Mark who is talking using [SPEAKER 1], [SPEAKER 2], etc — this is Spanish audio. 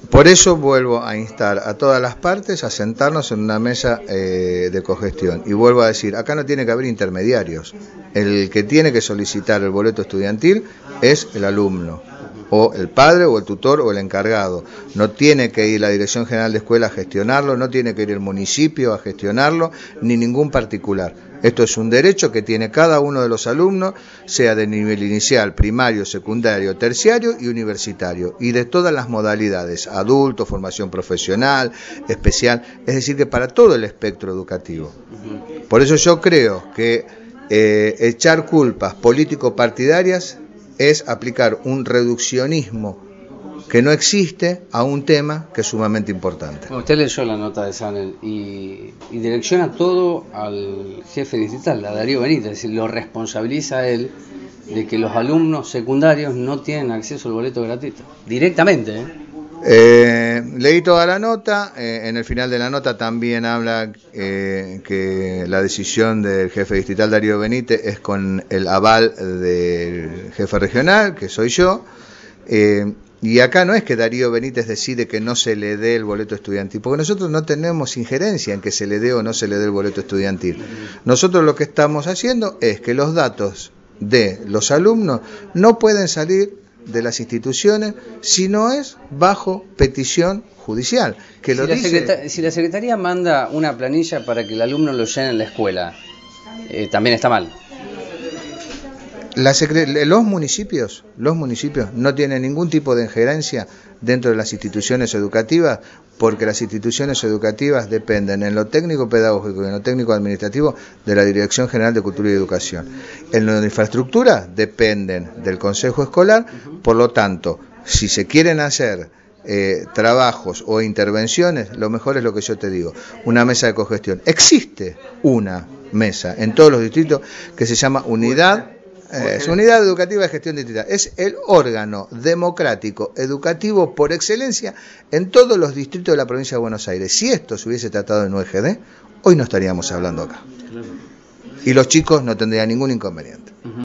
[SPEAKER 1] Por eso vuelvo a instar a todas las partes a sentarnos en una mesa de cogestión. Y vuelvo a decir, acá no tiene que haber intermediarios. El que tiene que solicitar el boleto estudiantil es el alumno, o el padre, o el tutor, o el encargado. No tiene que ir la Dirección General de Escuela a gestionarlo, no tiene que ir el municipio a gestionarlo, ni ningún particular. Esto es un derecho que tiene cada uno de los alumnos, sea de nivel inicial, primario, secundario, terciario y universitario, y de todas las modalidades, adulto, formación profesional, especial, es decir, que para todo el espectro educativo. Por eso yo creo que echar culpas político-partidarias es aplicar un reduccionismo que no existe a un tema que es sumamente importante.
[SPEAKER 2] Usted leyó la nota de Sanel y direcciona todo al jefe distrital, a Darío Benítez, es decir, lo responsabiliza a él de que los alumnos secundarios no tienen acceso al boleto gratuito, directamente.
[SPEAKER 1] Leí toda la nota, en el final de la nota también habla que la decisión del jefe distrital Darío Benítez es con el aval del jefe regional, que soy yo. Y acá no es que Darío Benítez decide que no se le dé el boleto estudiantil, porque nosotros no tenemos injerencia en que se le dé o no se le dé el boleto estudiantil. Nosotros lo que estamos haciendo es que los datos de los alumnos no pueden salir de las instituciones si no es bajo petición judicial. Que lo dice...
[SPEAKER 2] Si la Secretaría manda una planilla para que el alumno lo llene en la escuela, también está mal.
[SPEAKER 1] Los municipios no tienen ningún tipo de injerencia dentro de las instituciones educativas, porque las instituciones educativas dependen en lo técnico pedagógico y en lo técnico administrativo de la Dirección General de Cultura y Educación. En lo de infraestructura dependen del Consejo Escolar, por lo tanto, si se quieren hacer trabajos o intervenciones, lo mejor es lo que yo te digo, una mesa de cogestión. Existe una mesa en todos los distritos que se llama Unidad Educativa de Gestión Distrital. Es el órgano democrático educativo por excelencia en todos los distritos de la provincia de Buenos Aires. Si esto se hubiese tratado en UEGD, hoy no estaríamos hablando acá. Y los chicos no tendrían ningún inconveniente.